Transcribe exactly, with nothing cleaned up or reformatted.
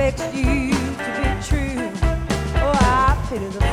expect you to be true. Oh, I pity the